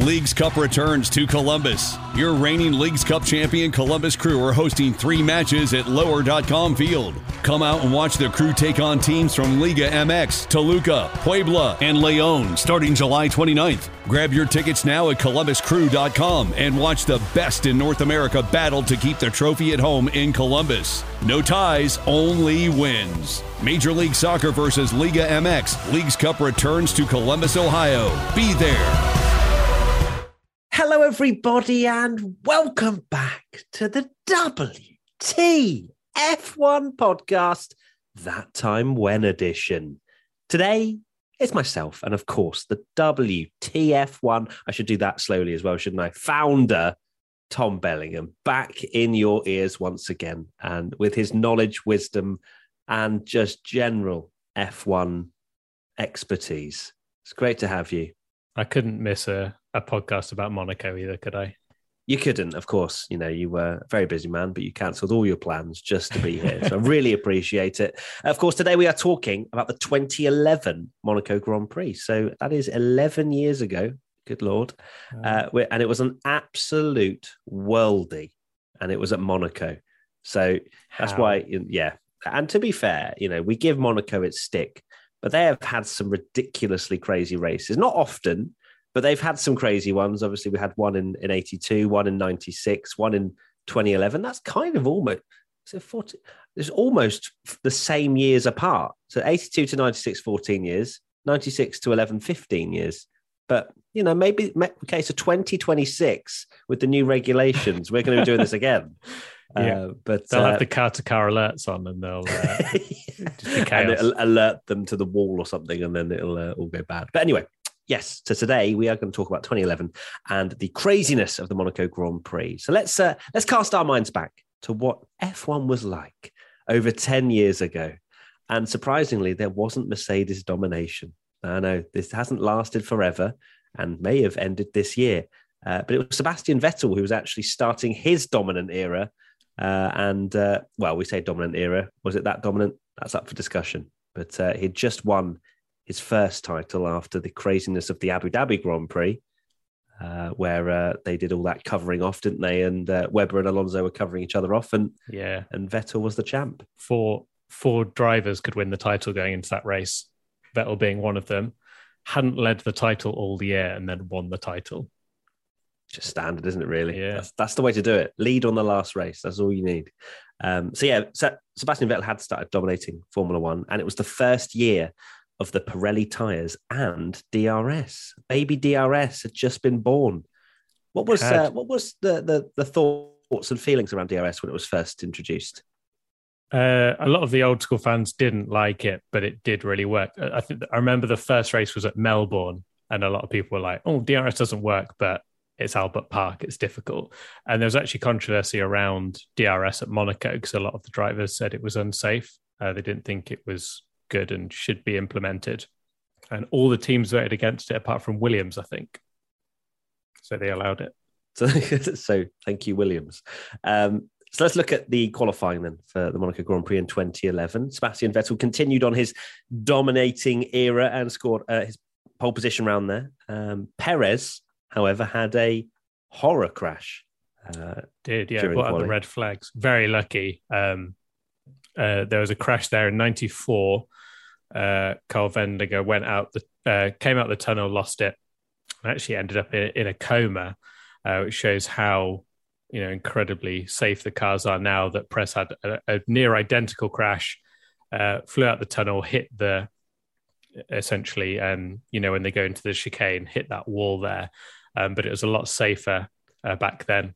Leagues Cup returns to Columbus. Your reigning Leagues Cup champion Columbus Crew are hosting 3 matches at Lower.com Field. Come out and watch the Crew take on teams from Liga MX, Toluca, Puebla, and León starting July 29th. Grab your tickets now at ColumbusCrew.com and watch the best in North America battle to keep the trophy at home in Columbus. No ties, only wins. Major League Soccer versus Liga MX. Leagues Cup returns to Columbus, Ohio. Be there. Hello, everybody, and welcome back to the WTF1 podcast, That Time When edition. Today, it's myself and, of course, the WTF1. I should do that slowly as well, shouldn't I? Founder, Tom Bellingham, back in your ears once again, and with his knowledge, wisdom, and just general F1 expertise. It's great to have you. I couldn't miss a podcast about Monaco either, could I? You couldn't, of course. You know, you were a very busy man, but you cancelled all your plans just to be here. So I really appreciate it. Of course, today we are talking about the 2011 Monaco Grand Prix. So that is 11 years ago. Good Lord. And it was an absolute worldie. And it was at Monaco. So that's why, yeah. And to be fair, you know, we give Monaco its stick, but they have had some ridiculously crazy races. Not often, but they've had some crazy ones. Obviously, we had one in 82, one in 96, one in 2011. That's kind of almost, it's almost the same years apart. So 82 to 96, 14 years, 96 to 11, 15 years. But, you know, maybe, okay, so 2026 with the new regulations, we're going to be doing this again. Yeah, but they'll have the car-to-car alerts on, and they'll just be chaos. And it'll alert them to the wall or something, and then it'll all go bad. But anyway, yes. So today we are going to talk about 2011 and the craziness of the Monaco Grand Prix. So let's cast our minds back to what F1 was like over 10 years ago. And surprisingly, there wasn't Mercedes domination. I know this hasn't lasted forever and may have ended this year, but it was Sebastian Vettel who was actually starting his dominant era. Well, we say dominant era. Was it that dominant? That's up for discussion. But he'd just won his first title after the craziness of the Abu Dhabi Grand Prix, where they did all that covering off, didn't they? And Webber and Alonso were covering each other off, and Vettel was the champ. Four drivers could win the title going into that race, Vettel being one of them. Hadn't led the title all the year and then won the title. Just standard, isn't it, really? Yeah. That's the way to do it. Lead on the last race. That's all you need. So Sebastian Vettel had started dominating Formula One, and it was the first year of the Pirelli tyres and DRS. Baby DRS had just been born. What was the thoughts and feelings around DRS when it was first introduced? A lot of the old school fans didn't like it, but it did really work. I remember the first race was at Melbourne, and a lot of people were like, "Oh, DRS doesn't work," but it's Albert Park, it's difficult. And there was actually controversy around DRS at Monaco because a lot of the drivers said it was unsafe. They didn't think it was good and should be implemented. And all the teams voted against it apart from Williams, I think. So they allowed it. So thank you, Williams. So let's look at the qualifying then for the Monaco Grand Prix in 2011. Sebastian Vettel continued on his dominating era and scored his pole position round there. Perez, however, had a horror crash. What are the red flags? Very lucky. There was a crash there in 94. Carl Vendinger came out the tunnel, lost it, and actually ended up in a coma, which shows how incredibly safe the cars are now. That Perez had a near identical crash, flew out the tunnel, hit essentially, when they go into the chicane, hit that wall there. But it was a lot safer back then.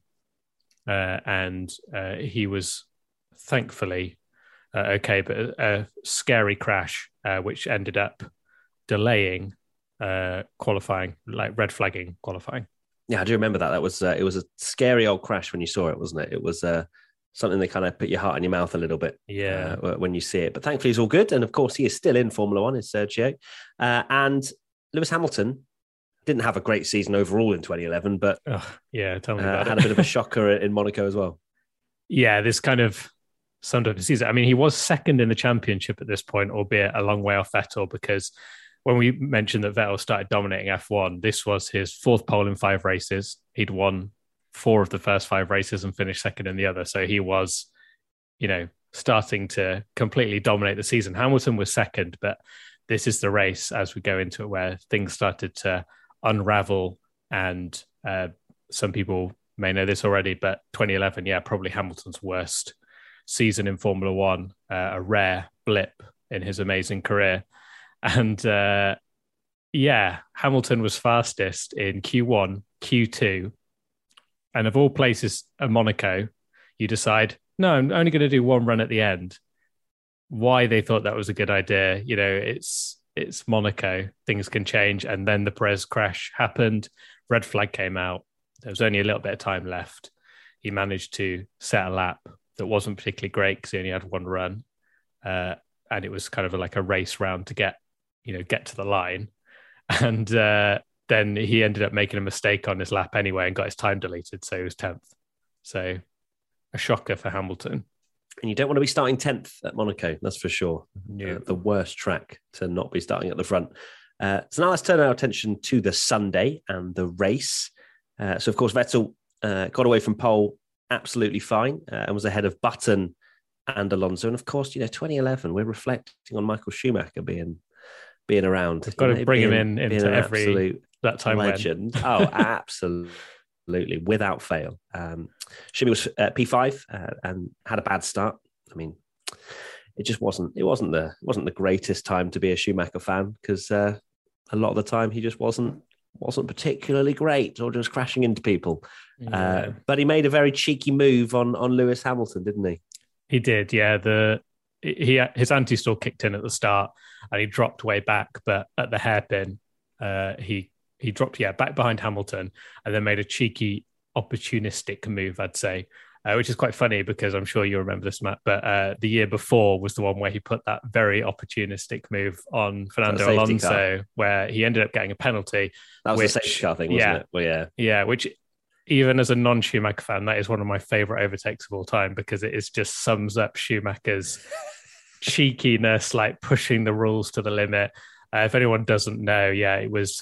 And he was thankfully okay, but a scary crash, which ended up delaying qualifying, like red flagging qualifying. Yeah, I do remember that. That was it was a scary old crash when you saw it, wasn't it? It was something that kind of put your heart in your mouth a little bit when you see it. But thankfully, it's all good. And of course, he is still in Formula One, is Sergio. And Lewis Hamilton didn't have a great season overall in 2011, but tell me about had a bit of a shocker in Monaco as well. Yeah, this kind of summed up the season. I mean, he was second in the championship at this point, albeit a long way off Vettel, because when we mentioned that Vettel started dominating F1, this was his fourth pole in 5 races. He'd won 4 of the first 5 races and finished second in the other. So he was, starting to completely dominate the season. Hamilton was second, but this is the race as we go into it where things started to unravel. And some people may know this already, but 2011, probably Hamilton's worst season in Formula One, a rare blip in his amazing career. And Hamilton was fastest in Q1, Q2. And of all places at Monaco, you decide, no, I'm only going to do 1 run at the end. Why they thought that was a good idea, it's Monaco, things can change. And then the Perez crash happened, red flag came out. There was only a little bit of time left. He managed to set a lap that wasn't particularly great because he only had 1 run. And it was kind of like a race round to get to the line. And then he ended up making a mistake on his lap anyway and got his time deleted. So he was 10th. So a shocker for Hamilton. And you don't want to be starting 10th at Monaco, that's for sure. No. The worst track to not be starting at the front. So now let's turn our attention to the Sunday and the race. So, of course, Vettel got away from pole absolutely fine and was ahead of Button and Alonso. And, of course, 2011, we're reflecting on Michael Schumacher being around. We've got to bring him into every that time legend. Oh, absolutely, without fail. Schumi was P5 and had a bad start. I mean, it just wasn't the greatest time to be a Schumacher fan because a lot of the time he just wasn't particularly great or just crashing into people. Yeah. But he made a very cheeky move on Lewis Hamilton, didn't he? He did, yeah. His anti-stall kicked in at the start and he dropped way back, but at the hairpin, he dropped back behind Hamilton and then made a cheeky opportunistic move, I'd say, which is quite funny because I'm sure you remember this, Matt, but the year before was the one where he put that very opportunistic move on Fernando Alonso, where he ended up getting a penalty. That was a safety car thing, wasn't it? Well, yeah, which even as a non-Schumacher fan, that is one of my favourite overtakes of all time because it just sums up Schumacher's cheekiness, like pushing the rules to the limit. If anyone doesn't know, it was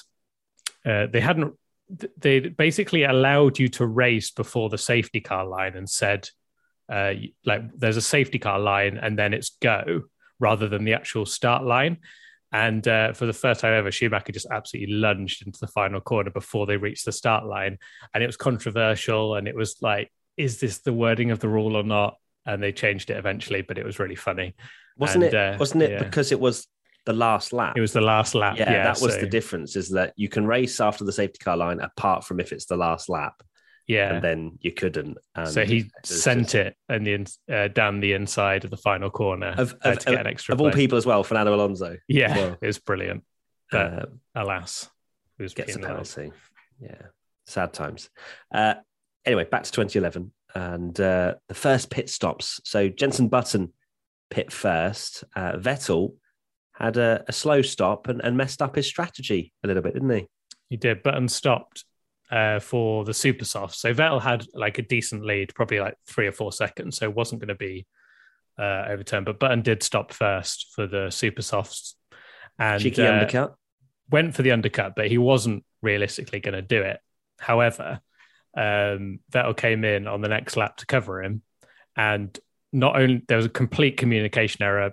they basically allowed you to race before the safety car line and said there's a safety car line and then it's go rather than the actual start line. And for the first time ever, Schumacher just absolutely lunged into the final corner before they reached the start line. And it was controversial. And it was like, is this the wording of the rule or not? And they changed it eventually, but it was really funny. Wasn't it because it was the last lap? It was the last lap. Yeah, that was the difference, is that you can race after the safety car line apart from if it's the last lap. Yeah. And then you couldn't. So he sent it down the inside of the final corner to get an extra of all people as well, Fernando Alonso. Yeah, well. It was brilliant. But alas, it was gets a penalty. Yeah, sad times. Anyway, back to 2011 and the first pit stops. So Jenson Button pit first. Vettel had a slow stop and messed up his strategy a little bit, didn't he? He did. Button stopped for the super soft. So Vettel had like a decent lead, probably like 3 or 4 seconds. So it wasn't going to be overturned. But Button did stop first for the super softs. And cheeky undercut. Went for the undercut, but he wasn't realistically going to do it. However, Vettel came in on the next lap to cover him. And not only there was a complete communication error,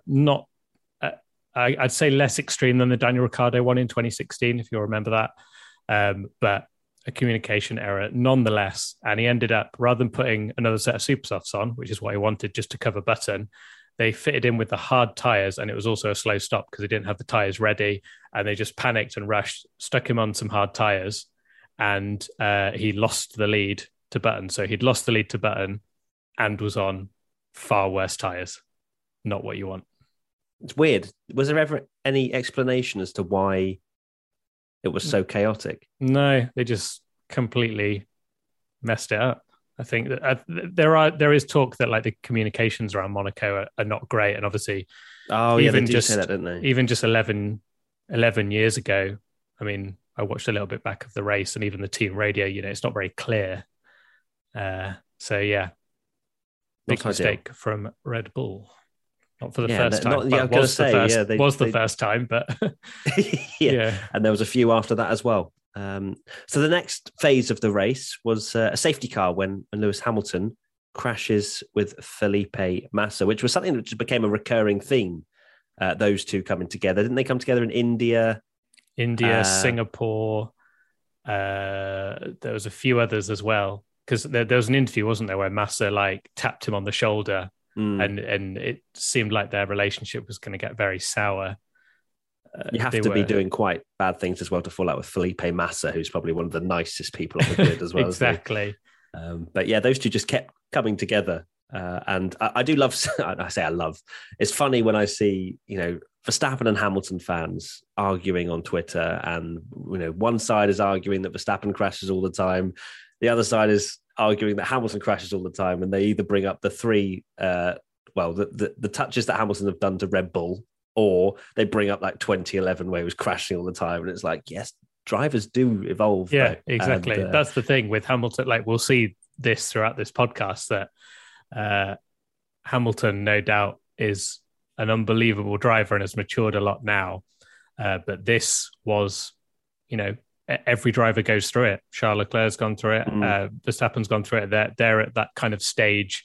I'd say less extreme than the Daniel Ricciardo one in 2016, if you'll remember that. But a communication error nonetheless. And he ended up, rather than putting another set of super softs on, which is what he wanted just to cover Button, they fitted in with the hard tyres. And it was also a slow stop because they didn't have the tyres ready. And they just panicked and rushed, stuck him on some hard tyres. And he lost the lead to Button. So he'd lost the lead to Button and was on far worse tyres. Not what you want. It's weird. Was there ever any explanation as to why it was so chaotic? No, they just completely messed it up. I think that there is talk that like the communications around Monaco are not great, and obviously, they did say that, didn't they? Even just 11 years ago, I mean, I watched a little bit back of the race, and even the team radio, it's not very clear. So yeah, big mistake from Red Bull. Not for the first time. Was the first time, but yeah. And there was a few after that as well. So the next phase of the race was a safety car when Lewis Hamilton crashes with Felipe Massa, which was something that just became a recurring theme. Those two coming together. Didn't they come together in India? Singapore. There was a few others as well. Because there was an interview, wasn't there, where Massa tapped him on the shoulder. And it seemed like their relationship was going to get very sour. You have to be doing quite bad things as well to fall out with Felipe Massa, who's probably one of the nicest people on the grid as well. Exactly. But yeah, those two just kept coming together. And I do love, I say I love, it's funny when I see, Verstappen and Hamilton fans arguing on Twitter, and, one side is arguing that Verstappen crashes all the time. The other side is arguing that Hamilton crashes all the time, and they either bring up the three, the touches that Hamilton have done to Red Bull, or they bring up 2011 where he was crashing all the time. And it's yes, drivers do evolve. Yeah, exactly. And, that's the thing with Hamilton. We'll see this throughout this podcast that Hamilton, no doubt, is an unbelievable driver and has matured a lot now. But this was, every driver goes through it. Charles Leclerc's gone through it. Verstappen's gone through it. They're at that kind of stage.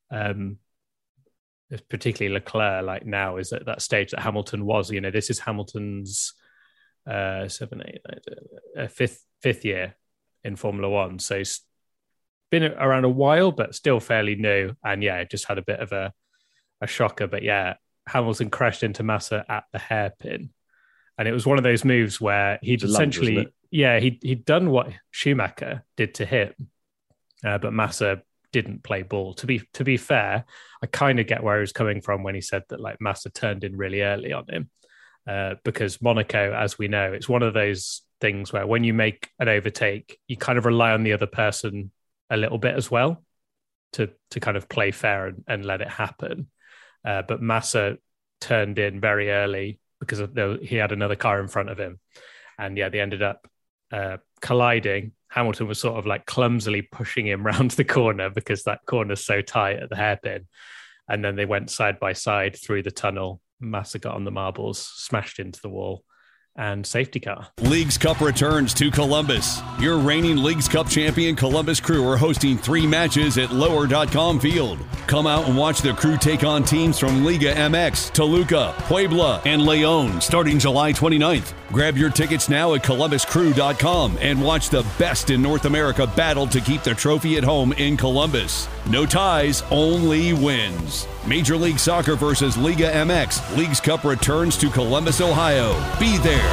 Particularly Leclerc, now is at that stage that Hamilton was. This is Hamilton's fifth year in Formula One. So he's been around a while, but still fairly new. And yeah, just had a bit of a shocker. But yeah, Hamilton crashed into Massa at the hairpin. And it was one of those moves where he'd essentially, he'd done what Schumacher did to him, but Massa didn't play ball. To be fair, I kind of get where he was coming from when he said that Massa turned in really early on him, because Monaco, as we know, it's one of those things where when you make an overtake, you kind of rely on the other person a little bit as well to kind of play fair and let it happen. But Massa turned in very early because he had another car in front of him. And yeah, they ended up colliding. Hamilton was sort of clumsily pushing him round the corner because that corner's so tight at the hairpin. And then they went side by side through the tunnel. Massa got on the marbles, smashed into the wall, and safety car. Leagues Cup returns to Columbus. Your reigning Leagues Cup champion Columbus Crew are hosting 3 matches at Lower.com Field. Come out and watch the Crew take on teams from Liga MX, Toluca, Puebla, and Leon starting July 29th. Grab your tickets now at ColumbusCrew.com and watch the best in North America battle to keep the trophy at home in Columbus. No ties, only wins. Major League Soccer versus Liga MX. Leagues Cup returns to Columbus, Ohio. Be there.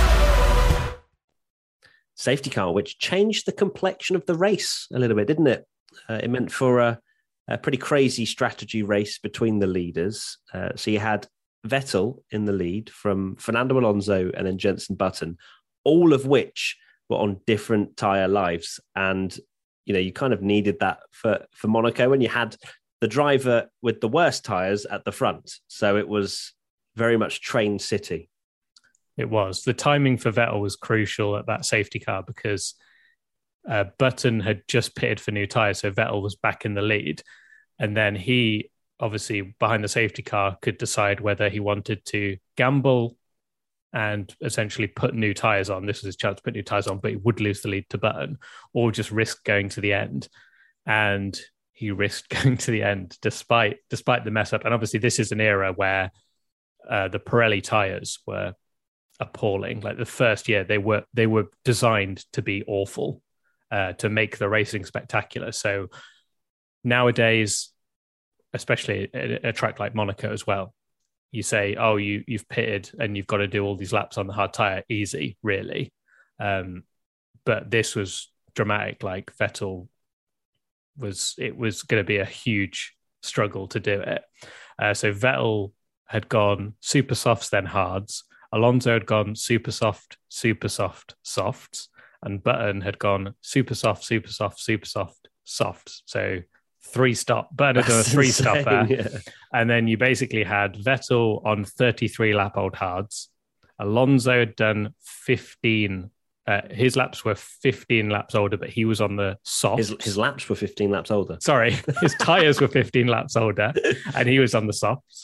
Safety car, which changed the complexion of the race a little bit, didn't it? It meant for a pretty crazy strategy race between the leaders. So you had Vettel in the lead from Fernando Alonso and then Jenson Button, all of which were on different tyre lives. And, you kind of needed that for Monaco when you had the driver with the worst tyres at the front. So it was very much train city. It was. The timing for Vettel was crucial at that safety car because Button had just pitted for new tyres, so Vettel was back in the lead. And then he, obviously, behind the safety car, could decide whether he wanted to gamble and essentially put new tyres on. This was his chance to put new tyres on, but he would lose the lead to Button, or just risk going to the end. And he risked going to the end despite the mess up. And obviously, this is an era where the Pirelli tyres were appalling. The first year, they were designed to be awful, to make the racing spectacular. So nowadays, especially at a track like Monaco as well, you say, oh, you've pitted and you've got to do all these laps on the hard tyre. Easy, really. But this was dramatic. Vettel was going to be a huge struggle to do it. So Vettel had gone super softs, then hards. Alonso had gone super soft, softs. And Button had gone super soft, softs. So 3-stop. Button had done a 3-stopper. Yeah. And then you basically had Vettel on 33-lap-old hards. Alonso had done 15. His laps were 15 laps older, but he was on the softs. His laps were 15 laps older. Sorry, his tyres were 15 laps older, and he was on the softs.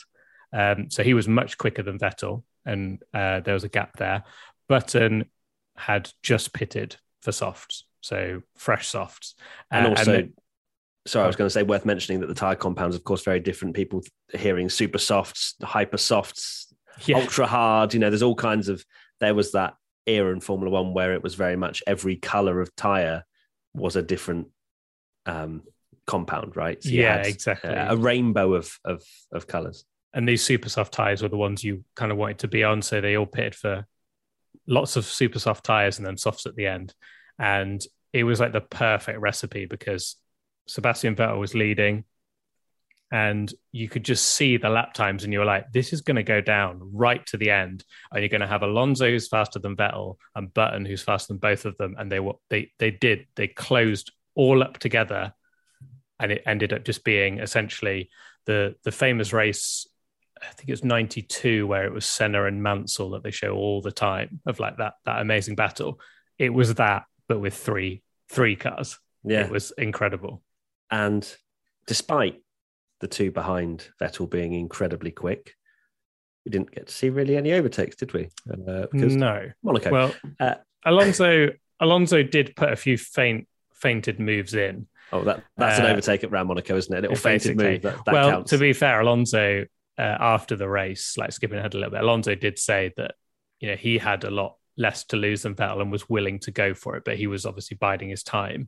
So he was much quicker than Vettel, and there was a gap there. Button had just pitted for softs, so fresh softs. And also, I was going to say, worth mentioning that the tyre compounds, of course, very different. People hearing super softs, hyper softs, ultra hard. There's all kinds of. There was that era in Formula One where it was very much every color of tyre was a different compound, right? So exactly. A rainbow of colors. And these super soft tyres were the ones you kind of wanted to be on, so they all pitted for lots of super soft tyres and then softs at the end. And it was like the perfect recipe because Sebastian Vettel was leading and you could just see the lap times and you were like, this is going to go down right to the end. And you're going to have Alonso who's faster than Vettel and Button who's faster than both of them. And they closed all up together, and it ended up just being essentially the famous race. I think it was 92 where it was Senna and Mansell that they show all the time of like that amazing battle. It was that, but with three cars. Yeah. It was incredible. And despite the two behind Vettel being incredibly quick, we didn't get to see really any overtakes, did we? No. Monaco. Well, Alonso did put a few fainted moves in. Oh, that's an overtake at Round Monaco, isn't it? A little fainted move. That counts. To be fair, Alonso, after the race, like skipping ahead a little bit, Alonso did say that he had a lot less to lose than Vettel and was willing to go for it, but he was obviously biding his time.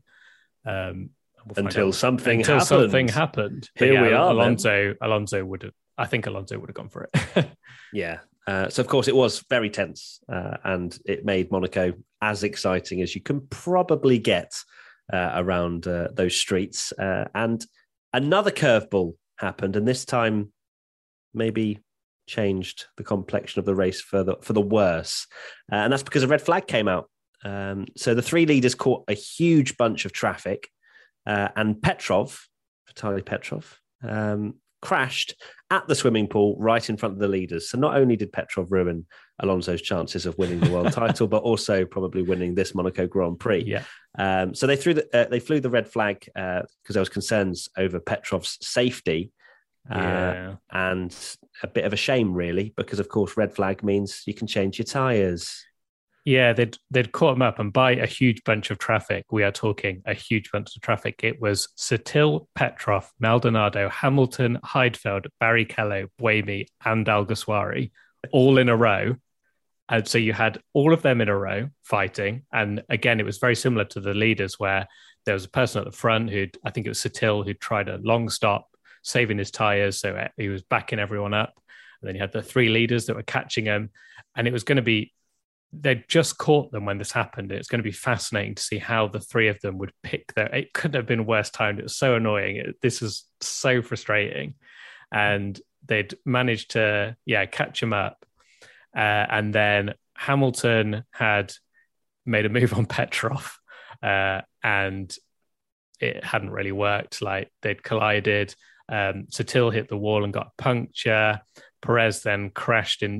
Until something happened. Here we are. Alonso would have. I think Alonso would have gone for it. Yeah. So of course it was very tense, and it made Monaco as exciting as you can probably get around those streets. And another curveball happened, and this time maybe changed the complexion of the race for the worse. And that's because a red flag came out. So the three leaders caught a huge bunch of traffic, and Vitaly Petrov, crashed at the swimming pool right in front of the leaders. So not only did Petrov ruin Alonso's chances of winning the world title, but also probably winning this Monaco Grand Prix. Yeah. So they flew the red flag because there was concerns over Petrov's safety. And a bit of a shame, really, because of course red flag means you can change your tyres. Yeah, they'd caught him up, and by a huge bunch of traffic, we are talking a huge bunch of traffic. It was Sutil, Petrov, Maldonado, Hamilton, Heidfeld, Barrichello, Buemi, and Alguersuari all in a row. And so you had all of them in a row fighting. And again, it was very similar to the leaders where there was a person at the front I think it was Sutil, who'd tried a long stop, saving his tyres. So he was backing everyone up. And then you had the three leaders that were catching him. And it was going to be, they'd just caught them when this happened. It's going to be fascinating to see how the three of them would pick it couldn't have been worse timed. It was so annoying. This is so frustrating. And they'd managed to, catch him up. And then Hamilton had made a move on Petrov, and it hadn't really worked. Like they'd collided. Sutil hit the wall and got a puncture. Perez then crashed in.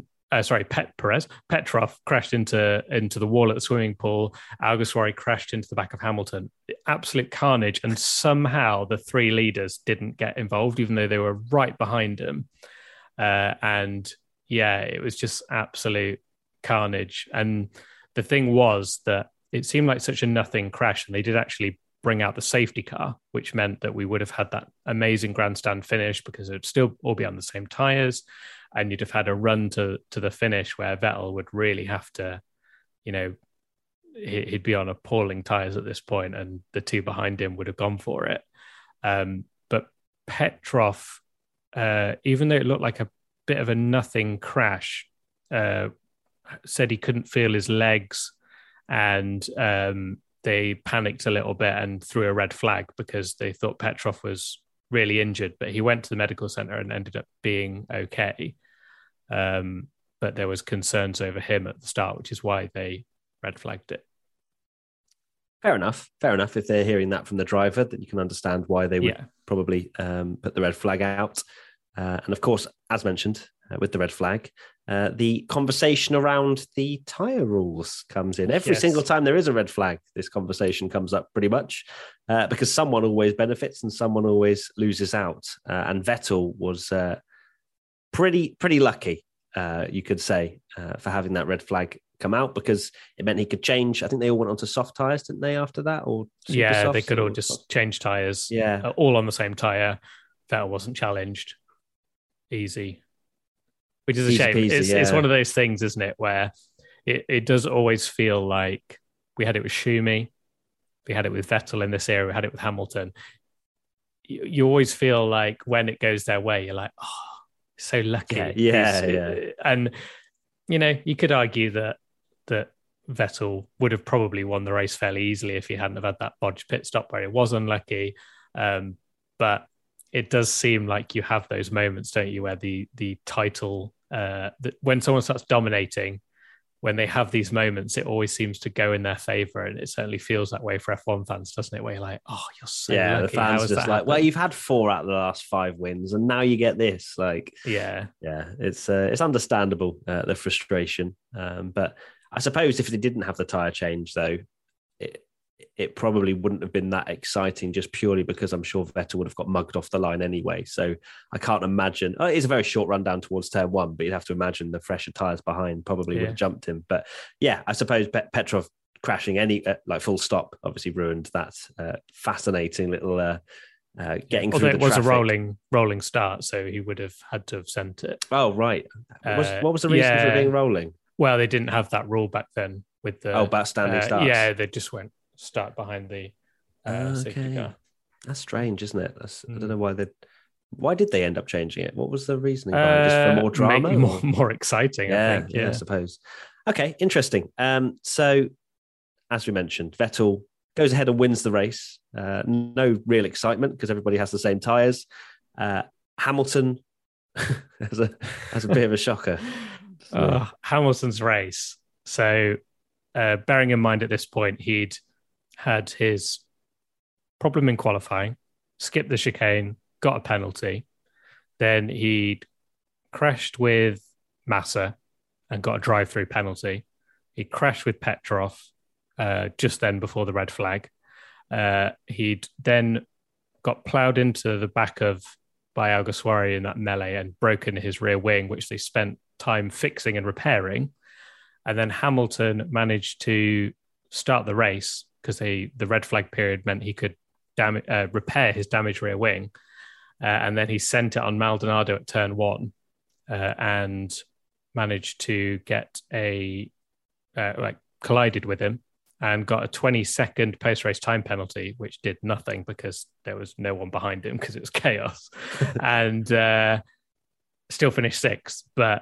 Petrov crashed into the wall at the swimming pool. Alguersuari crashed into the back of Hamilton. Absolute carnage. And somehow the three leaders didn't get involved, even though they were right behind him. It was just absolute carnage. And the thing was that it seemed like such a nothing crash, and they did actually bring out the safety car, which meant that we would have had that amazing grandstand finish because it would still all be on the same tyres. And you'd have had a run to the finish where Vettel would really have to, he'd be on appalling tyres at this point, and the two behind him would have gone for it. But Petrov, even though it looked like a bit of a nothing crash, said he couldn't feel his legs, and they panicked a little bit and threw a red flag because they thought Petrov was really injured, but he went to the medical center and ended up being okay. But there was concerns over him at the start, which is why they red flagged it. Fair enough. If they're hearing that from the driver, that you can understand why they would probably put the red flag out. And of course, as mentioned, with the red flag, the conversation around the tyre rules comes in. Every single time there is a red flag, this conversation comes up pretty much because someone always benefits and someone always loses out. And Vettel was pretty lucky, you could say, for having that red flag come out, because it meant he could change. I think they all went onto soft tyres, didn't they, after that? Or super yeah, they softs, could all or just soft? change tyres. Yeah. All on the same tyre. Vettel wasn't challenged. Easy. Which is a Easy shame. peasy, It's one of those things, isn't it, where it does always feel like we had it with Schumi, we had it with Vettel in this era, we had it with Hamilton. You always feel like when it goes their way, you're like, oh, so lucky. Yeah. And, you could argue that Vettel would have probably won the race fairly easily if he hadn't have had that bodged pit stop where it was unlucky. But it does seem like you have those moments, don't you, where the title, when someone starts dominating, when they have these moments, it always seems to go in their favor. And it certainly feels that way for F1 fans, doesn't it? Where you're like, oh, you're so lucky. The fans just like, well, you've had 4 out of the last 5 wins and now you get this. Like, yeah, it's understandable, the frustration. But I suppose if they didn't have the tyre change, though, it probably wouldn't have been that exciting, just purely because I'm sure Vettel would have got mugged off the line anyway. So I can't imagine. It's a very short run down towards turn 1, but you'd have to imagine the fresher tyres behind probably would have jumped him. But yeah, I suppose Petrov crashing like full stop obviously ruined that fascinating little getting through. It was traffic. A rolling start, so he would have had to have sent it. Oh right. What was the reason for it being rolling? Well, they didn't have that rule back then with the about standing starts. Yeah, they just went start behind the safety car. That's strange, isn't it? I don't know why did they end up changing it? What was the reasoning behind it? Just for more drama? Make more exciting, I think. Yeah, I suppose. Okay, interesting. So, as we mentioned, Vettel goes ahead and wins the race. No real excitement because everybody has the same tyres. Hamilton has a bit of a shocker. Hamilton's race. So, bearing in mind at this point, he'd had his problem in qualifying, skipped the chicane, got a penalty. Then he'd crashed with Massa and got a drive-through penalty. He crashed with Petrov just then before the red flag. He'd then got ploughed into the back by Alguersuari in that melee and broken his rear wing, which they spent time fixing and repairing. And then Hamilton managed to start the race because the red flag period meant he could repair his damaged rear wing. And then he sent it on Maldonado at turn 1 and managed to get collided with him and got a 20-second post-race time penalty, which did nothing because there was no one behind him because it was chaos. And still finished 6th. But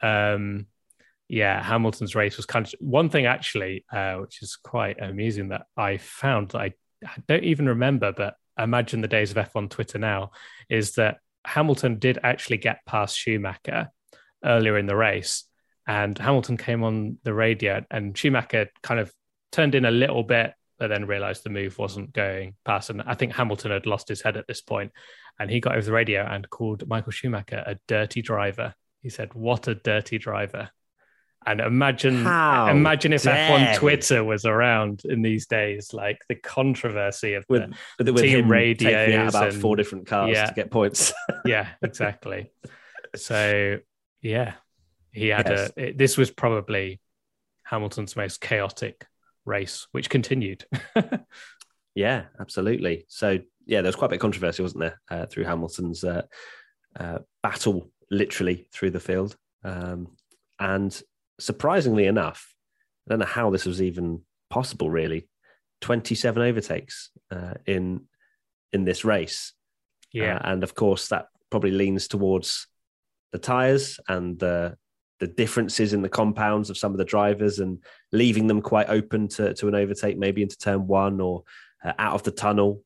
Hamilton's race was kind of one thing actually, which is quite amusing that I found that I don't even remember, but I imagine the days of F1 Twitter now, is that Hamilton did actually get past Schumacher earlier in the race, and Hamilton came on the radio and Schumacher kind of turned in a little bit, but then realized the move wasn't going past. And I think Hamilton had lost his head at this point, and he got over the radio and called Michael Schumacher a dirty driver. He said, "What a dirty driver." And imagine if F1 Twitter was around in these days, like the controversy of with team him radios taking out about 4 different cars to get points. Yeah, exactly. So, yeah, he had this was probably Hamilton's most chaotic race, which continued. Yeah, absolutely. So, yeah, there was quite a bit of controversy, wasn't there, through Hamilton's battle, literally through the field. And surprisingly enough, I don't know how this was even possible, really. 27 overtakes in this race. Yeah. And of course, that probably leans towards the tyres and the differences in the compounds of some of the drivers and leaving them quite open to an overtake, maybe into turn 1 or out of the tunnel.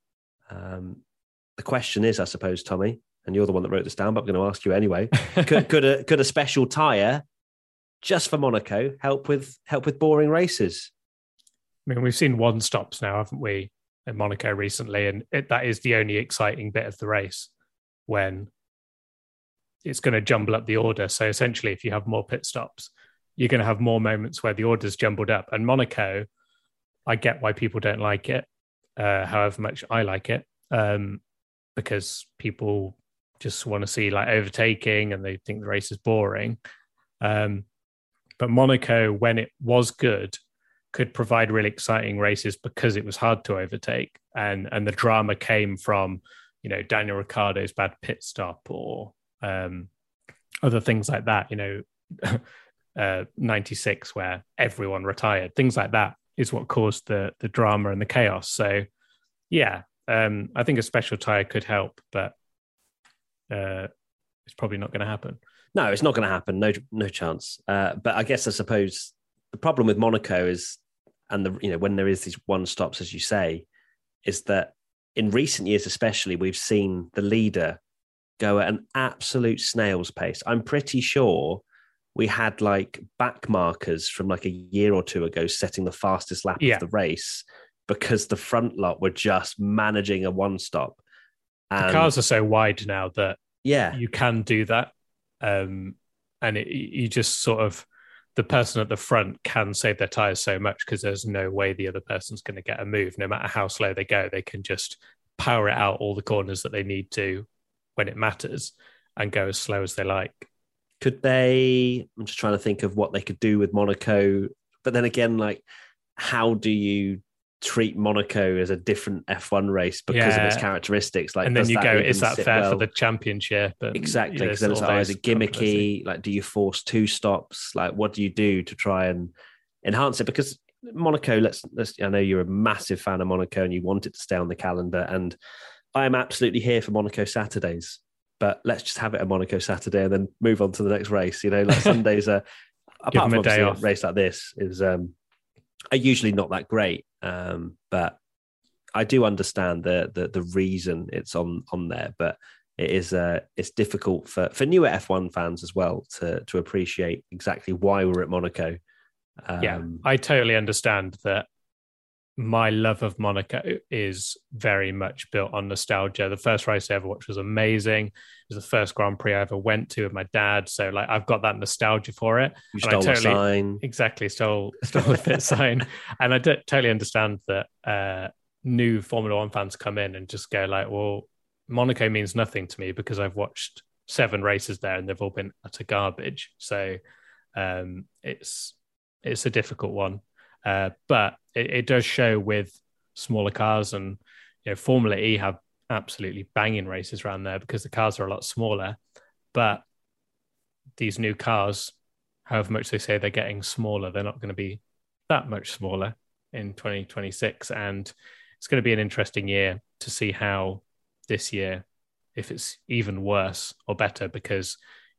The question is, I suppose, Tommy, and you're the one that wrote this down, but I'm going to ask you anyway. Could a special tyre just for Monaco help with boring races? I mean, we've seen 1 stops now, haven't we, in Monaco recently, and that is the only exciting bit of the race when it's going to jumble up the order. So essentially, if you have more pit stops, you're going to have more moments where the order's jumbled up. And Monaco, I get why people don't like it, however much I like it, because people just want to see like overtaking and they think the race is boring. But Monaco, when it was good, could provide really exciting races because it was hard to overtake. And the drama came from, Daniel Ricciardo's bad pit stop or other things like that, 96 where everyone retired. Things like that is what caused the drama and the chaos. So, yeah, I think a special tyre could help, but it's probably not going to happen. No, it's not going to happen. No chance. But I suppose the problem with Monaco is, and when there is these one stops, as you say, is that in recent years, especially, we've seen the leader go at an absolute snail's pace. I'm pretty sure we had like back markers from like a year or two ago setting the fastest lap of the race because the front lot were just managing a one stop. The cars are so wide now that you can do that. And you just sort of, the person at the front can save their tires so much because there's no way the other person's going to get a move. No matter how slow they go, they can just power it out all the corners that they need to when it matters and go as slow as they like. Could they, I'm just trying to think of what they could do with Monaco. But then again, like, how do you treat Monaco as a different F1 race because of its characteristics? Like, and then you go, is that fair for the championship? And exactly, because then it's like, is it gimmicky? Like, do you force two stops? Like, what do you do to try and enhance it? Because Monaco, let's I know you're a massive fan of Monaco and you want it to stay on the calendar, and I am absolutely here for Monaco Saturdays. But let's just have it a Monaco Saturday and then move on to the next race. Like Sundays are, apart from a race like this, is are usually not that great. But I do understand the reason it's on there. But it is it's difficult for newer F1 fans as well to appreciate exactly why we're at Monaco. I totally understand that. My love of Monaco is very much built on nostalgia. The first race I ever watched was amazing. It was the first Grand Prix I ever went to with my dad. So like I've got that nostalgia for it. You stole a sign. Exactly, stole the pit sign. And I totally understand that new Formula One fans come in and just go like, well, Monaco means nothing to me because I've watched 7 races there and they've all been utter garbage. So it's a difficult one. But it does show with smaller cars, and Formula E have absolutely banging races around there because the cars are a lot smaller. But these new cars, however much they say they're getting smaller, they're not going to be that much smaller in 2026. And it's going to be an interesting year to see how this year, if it's even worse or better, because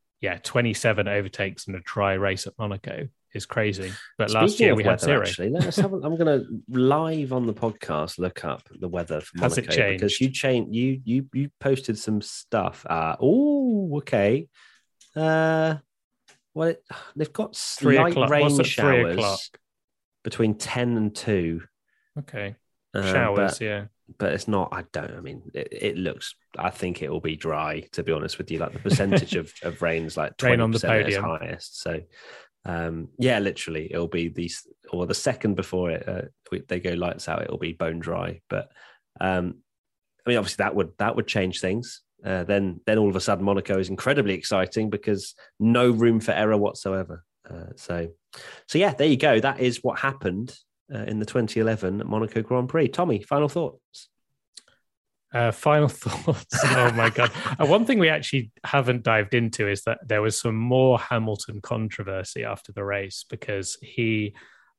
27 overtakes in a dry race at Monaco is crazy. But last year we had 0. Actually, let's have. I'm going to live on the podcast look up the weather for Monaco. Has it changed? Because you posted some stuff. Okay. Well, they've got light rain showers between 10 and 2. Okay. Showers, but it's not. It looks. I think it will be dry. To be honest with you, like the percentage of rain's like 20% rain on the podium highest. So. Literally it'll be the second before they go lights out, it'll be bone dry. But obviously that would change things. Then all of a sudden Monaco is incredibly exciting because no room for error whatsoever. So there you go. That is what happened in the 2011 Monaco Grand Prix. Tommy, final thoughts. Final thoughts. Oh my God. One thing we actually haven't dived into is that there was some more Hamilton controversy after the race because he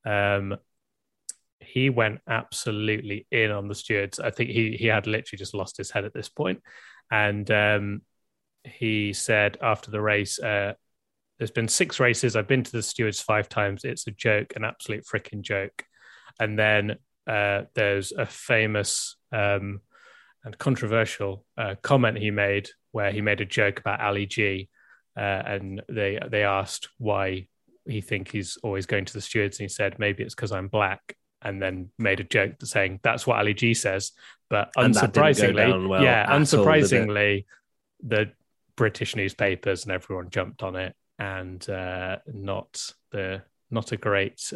went absolutely in on the stewards. I think he had literally just lost his head at this point. And he said after the race, there's been 6 races. I've been to the stewards 5 times. It's a joke, an absolute freaking joke. And then there's a famous and controversial comment he made where he made a joke about Ali G, and they asked why he think he's always going to the stewards, and he said maybe it's because I'm black, and then made a joke saying that's what Ali G says. But unsurprisingly, the British newspapers and everyone jumped on it, and not a great.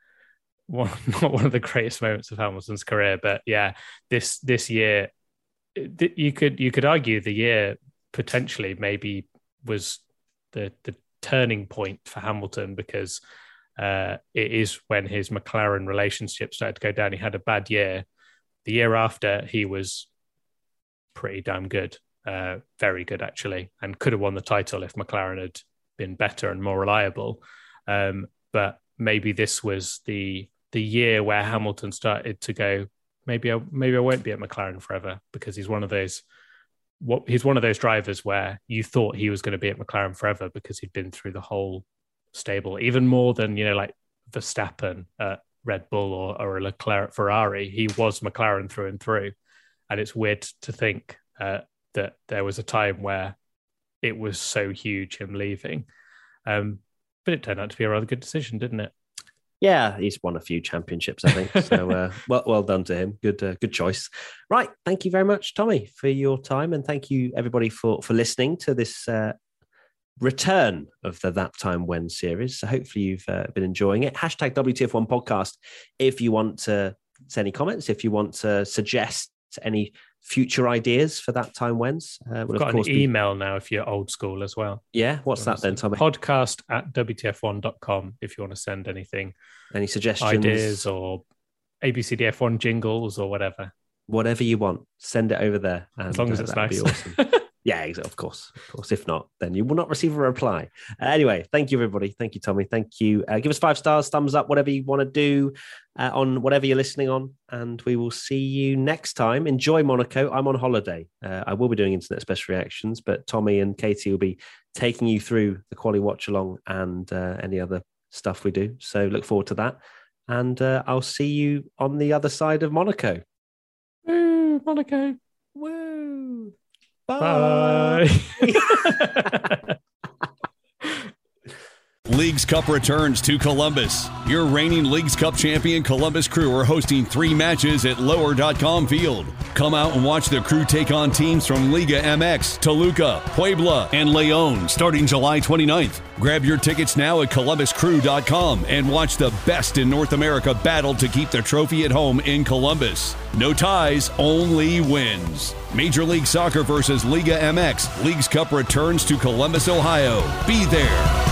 Not one of the greatest moments of Hamilton's career, but this year you could argue the year potentially maybe was the turning point for Hamilton, because it is when his McLaren relationship started to go down. He had a bad year. The year after, he was pretty damn good, very good actually, and could have won the title if McLaren had been better and more reliable. But maybe this was the year where Hamilton started to go, maybe I won't be at McLaren forever, because he's one of those drivers where you thought he was going to be at McLaren forever because he'd been through the whole stable, even more than, like Verstappen at Red Bull or a Leclerc at Ferrari. He was McLaren through and through. And it's weird to think that there was a time where it was so huge, him leaving. But it turned out to be a rather good decision, didn't it? Yeah, he's won a few championships, I think. So well done to him. Good choice. Right. Thank you very much, Tommy, for your time. And thank you, everybody, for listening to this return of the That Time When series. So hopefully you've been enjoying it. Hashtag WTF1 podcast if you want to send any comments, if you want to suggest any future ideas for That Time When's. We've got an email now if you're old school as well. Yeah, what's that then, Tommy? podcast@WTF1.com if you want to send anything. Any suggestions? Ideas or ABCDF1 jingles or whatever. Whatever you want, send it over there. And, as long as it's nice. Be awesome. Yeah, of course. If not, then you will not receive a reply. Anyway, thank you, everybody. Thank you, Tommy. Thank you. Give us 5 stars, thumbs up, whatever you want to do on whatever you're listening on. And we will see you next time. Enjoy Monaco. I'm on holiday. I will be doing internet special reactions, but Tommy and Katie will be taking you through the quali watch along and any other stuff we do. So look forward to that. And I'll see you on the other side of Monaco. Woo, Monaco. Woo. Bye. Leagues Cup returns to Columbus. Your reigning Leagues Cup champion Columbus Crew are hosting 3 matches at lower.com field. Come out and watch the Crew take on teams from Liga MX, Toluca, Puebla, and Leon starting July 29th. Grab your tickets now at columbuscrew.com and watch the best in North America battle to keep the trophy at home in Columbus. No ties, only wins. Major League Soccer versus Liga MX. Leagues Cup returns to Columbus, Ohio. Be there.